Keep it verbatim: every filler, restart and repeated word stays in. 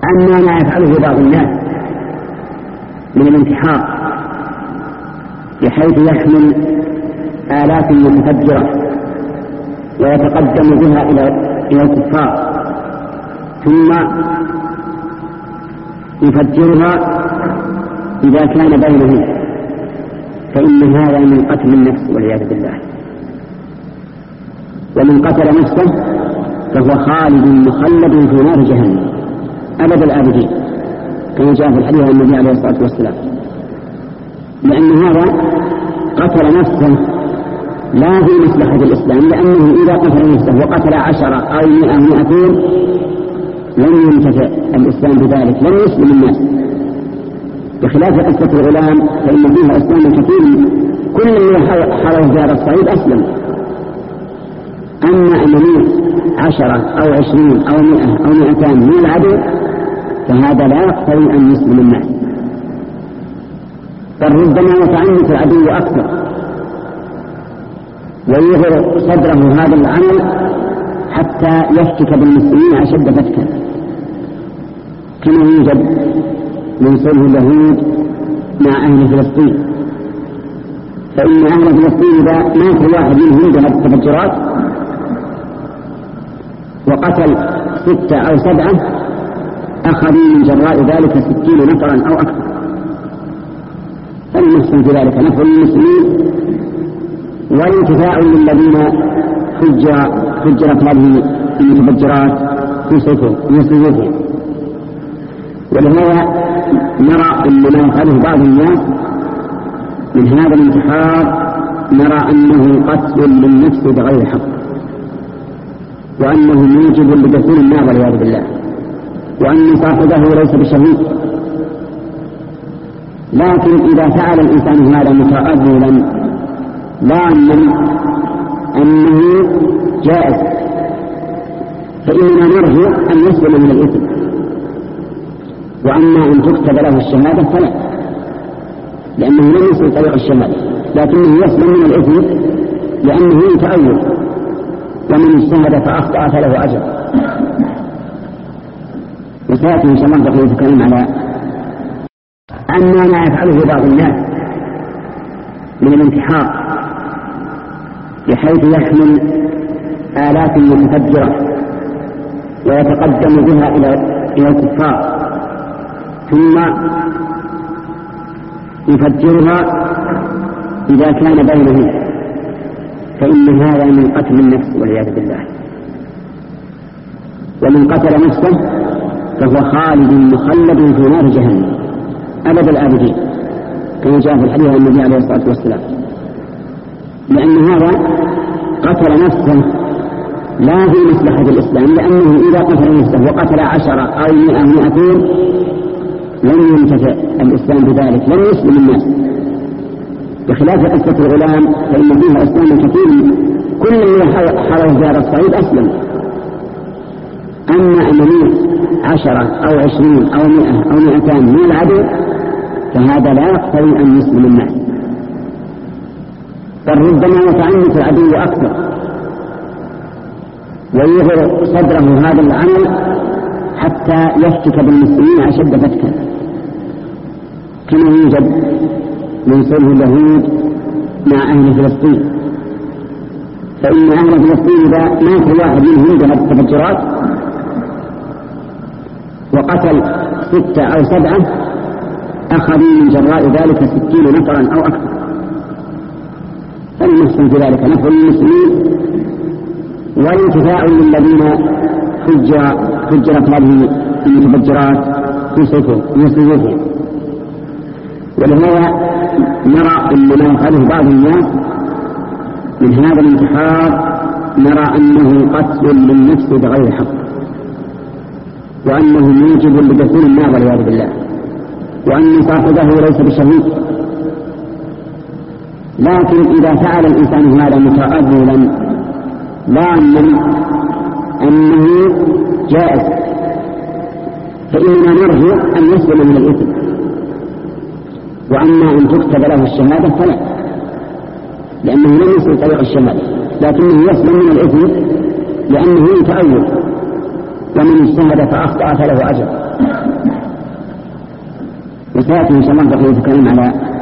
وأما ما يفعله بعض الناس من الانتحار بحيث يحمل آلات متفجرة ويتقدم بها إلى إلى الكفار ثم يفجرها إذا كان بينهم، فإن هذا من قتل النفس والعياذ بالله. ومن قتل نفسه فهو خالد مخلد في نار جهنم أبد الآبدين، كما جاء في الحديث عن النبي عليه الصلاة والسلام، لأن هذا قتل نفسه لا في مصلحة الإسلام، لأنه إذا قتل نفسه وقتل عشرة أو مئة مئتين لم ينتفع الإسلام بذلك، لم يسلم الناس، بخلاف قصة الغلام فإن فيها إسلام كثير، كل من حرر دار الصعيد أسلم. أما أن يموت عشرة أو عشرين أو مئة أو مئتان من العدو فهذا لا يقتضي أن يسلم الناس، بل ربما يتعنت العدو أكثر ويغر صدره هذا العمل حتى يفتك بالمسلمين أشد فتكا، كما يوجد من صلح اليهود مع أهل فلسطين. فإن أهل فلسطين إذا مات واحد منهم بهذه التفجرات وقتل ستة أو سبعة أخذوا من جراء ذلك ستين نفرا أو أكثر، فلنحسن في ذلك نفر المسلمين وانتفاع للذين فجرت هذه المتفجرات في سيوفهم. ولهذا نرى أن ما يفعله بعض الناس من هذا الانتحار نرى أنه قتل للنفس بغير حق، وأنه موجب لدخول النار والعياذ بالله، وأن صاحبه ليس بشهيد. لكن إذا فعل الإنسان هذا متأولا ظانا أنه جائز فإننا نرجو أن يسلم من الإثم، وأما أن تكتب له الشهادة فلا، لأنه لم يسل طريق الشهادة، لكنه يسلم من الإثم لأنه يتأول، ومن اجتهد فأخطأ فله أجر. وسيأتي إن شاء الله بقية الكلام على أما ما يفعله بعض الناس من الانتحار بحيث يحمل آلات متفجرة ويتقدم بها إلى إلى الكفار ثم يفجرها إذا كان بينهم، فإن هذا من قتل النفس والعياذ بالله. ومن قتل نفسه فهو خالد مخلد في نار جهنم أبد الآبدين، كما جاء في الحديث عن النبي عليه الصلاة والسلام، لأن هذا قتل نفسه لا في مصلحة الإسلام، لأنه إذا قتل نفسه وقتل عشرة أو مئة مئتين لم ينتفع الإسلام بذلك، لم يسلم الناس، بخلاف قصة الغلام فإن فيها إسلام كثير، كل من حرر دار الصعيد أسلم. أما أن يموت عشرة أو عشرين أو مئة أو مئتان من العدو فهذا لا يقتضي أن يسلم الناس، بل ربما يتعنت العدو أكثر ويغر صدره هذا العمل حتى يفتك بالمسلمين أشد فتكا، كما يوجد من صلح اليهود مع أهل فلسطين. فإن أهل فلسطين إذا مات واحد منهم بهذه التفجرات وقتل ستة أو سبعة أخذوا من جراء ذلك ستين نفرا أو أكثر، فلنحسن في ذلك نفر المسلمين وانتفاع للذين فجرت هذه المتفجرات في سيوفهم. ولهذا نرى أن ما يفعله بعض الناس من هذا الانتحار نرى أنه قتل للنفس بغير حق، وأنه موجب لدخول النار والعياذ بالله، وأن صاحبه ليس بشهيد. لكن إذا فعل الإنسان هذا متأولا ظانا أنه جائز فإننا نرجو أن يسلم من الإثم، وأما أن تكتب له الشهادة فلا، لأنه لم يسل طريق الشهادة، لكنه يسلم من الإثم لأنه يتأول، ومن اجتهد فأخطأ فله أجر. وسيأتي إن شاء الله بقية الكلام على